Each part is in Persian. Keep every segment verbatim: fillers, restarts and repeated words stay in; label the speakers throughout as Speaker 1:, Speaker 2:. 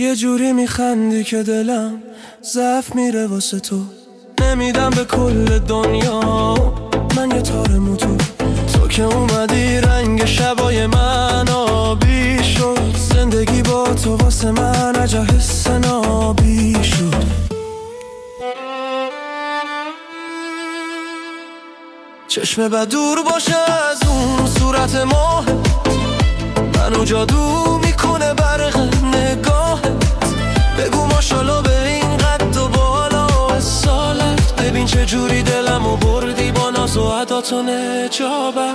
Speaker 1: یه جوری میخندی که دلم ضعف میره واسه تو. نمیدم به کل دنیا من یه تار موتور. تو که اومدی رنگ شبای من آبی شد. زندگی با تو واسه من عجب حس نابی شد. چشم بد دور باشه از اون صورت ماه، منو جادو میکنه برق نگاهت. بگو ماشالله به این قد و بالا و سالت. ببین چه جوری دلمو بردی با ناز و عدات و نجابت.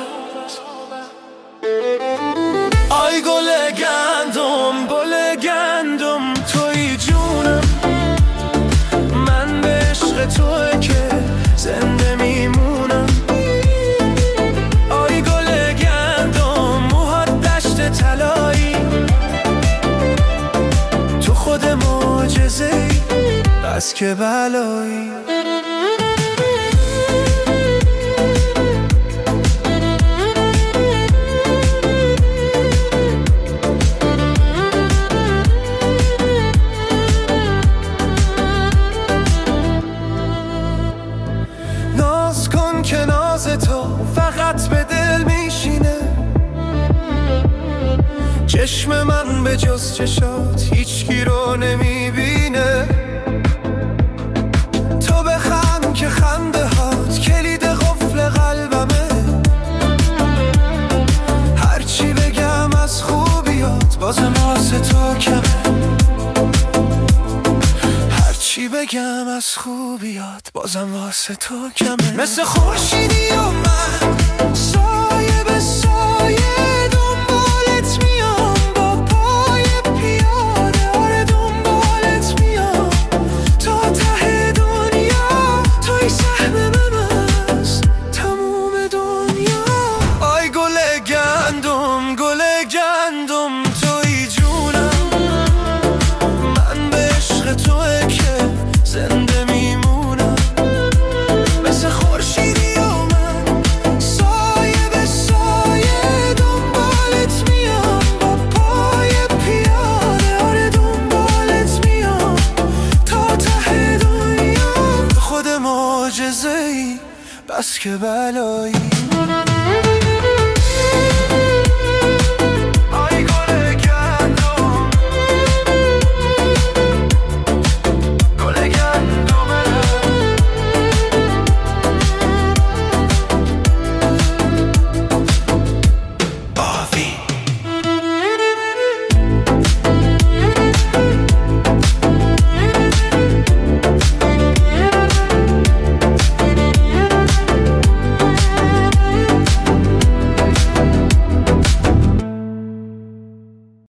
Speaker 1: آی گل گندم گل گندم توی جونم، من به عشق توی که زنده میمونم. آی گل گندم موهات دشت طلایی، تو خود معجزه‌ای بس که بلایی. ناز کن که ناز تو فقط به دل میشینه. چشم من به جز چشات هیچکی رو نمیبینه. تو بخند که خنده هات کلید قفل قلبمه. هرچی بگم از خوبیات بازم واسه تو کمه. هرچی بگم از خوبیات بازم واسه تو کمه. مثل خورشیدی و من سایه به سایه دنبالت میام. با پای پیاده آره دنبالت میام. تا ته دنیا توی سهم من از تموم دنیا. آی گل گندم گل گندم توی جونم، من به عشق توی که زنده میمونم. مثل خورشیدی و من سایه به سایه دنبالت میام. با پای پیاده آره دنبالت میام. تا ته دنیا خود معجزه‌ای بس که بلایی.